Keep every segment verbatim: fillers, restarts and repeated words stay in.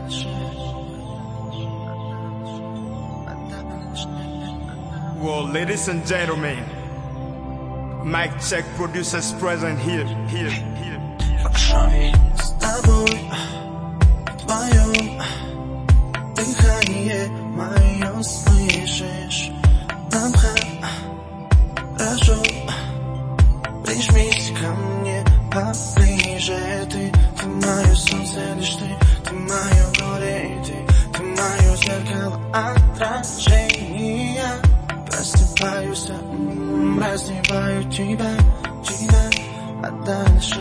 Well, ladies and gentlemen, mic check, producers present here, here, here. С тобой, в твоем дыхание мое слышишь. Нам хорошо, прижмись ко мне поближе. Ты, ты мое солнце, лишь ты, ты мое горе, и ты, ты мое зеркало отражения. Просыпаюсь, раздеваю тебя, тебя, а дальше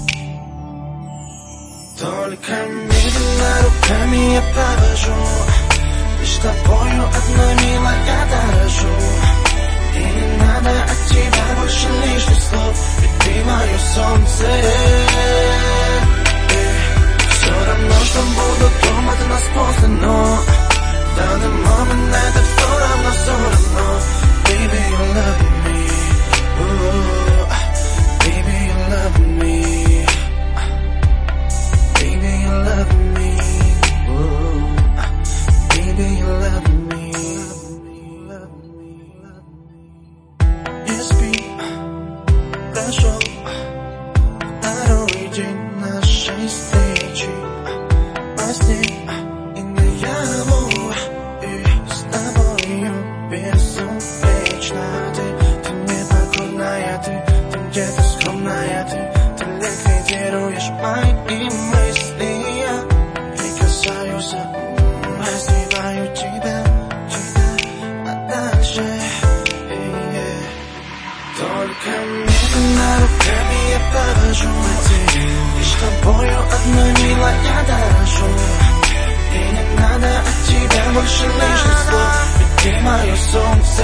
только медленно руками я провожу. Лишь тобою одной, милая, я дорожу. И не надо от тебя больше лишних слов, ведь ты мое солнце. Все равно, что буду дома, ты нас после, но в данный момент это все равно, все равно. Baby, you love me, ooh. Baby, you love me, baby, you love me, ooh. Baby, you love me. Не спи, прошу, второй день нашей встречи во сне и наяву, и с тобою безупречно. Ты, ты мне покорная, ты, ты где-то скромная, ты, ты ликвидируешь мои мысли. Я прикасаюсь, раздеваю тебя, тебя, а дальше только медленно руками я провожу. Лишь тобою одной, милая, я дорожу. И не надо от тебя больше лишних слов, ведь ты мое солнце.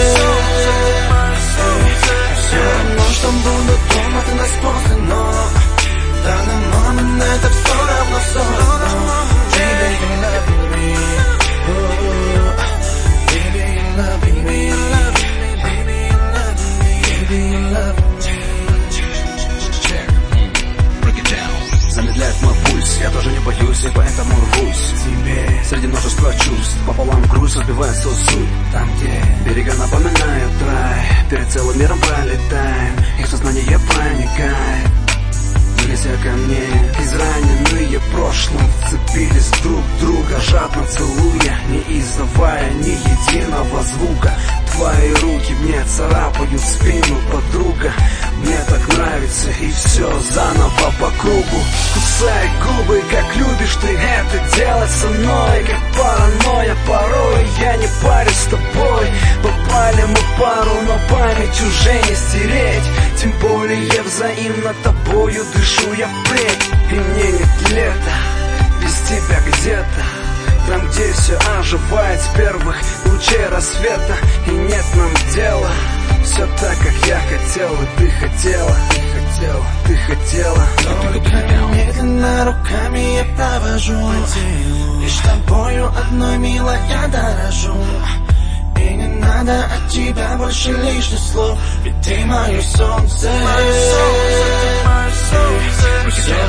Все равно, что буду дома, ты нас после, но в данный момент это все равно, все равно. Baby, you love me, ooh. Baby, you love me, baby, you love me, baby, you love me, baby, you love me. Break it down. Замедляет мой пульс, я тоже не боюсь, и поэтому рвусь к тебе. Среди множества чувств пополам груз разбивает свою суть. Там, где берега напоминают рай, перед целым миром пролетаем, их сознание проникает. Нельзя ко мне, израненные прошлым вцепились друг в друга, жадно целуя, не издавая ни единого звука. Твои руки мне царапают спину, подруга. Мне так нравится, и все заново по кругу. Кусай губы, как любишь ты это делать со мной. Как паранойя, порой я не парюсь с тобой. Попали мы в пару, но память уже не стереть. Тем более взаимно тобою дышу я впредь. И мне нет лета без тебя где-то, там, где все оживает с первых лучей рассвета. И нет нам дела, все так, как я хотел, и ты хотела, ты хотела, ты хотела. Только медленно руками я провожу. Лишь тобою одной, милая, я дорожу. И не надо от тебя больше лишних слов, ведь ты мое солнце. Все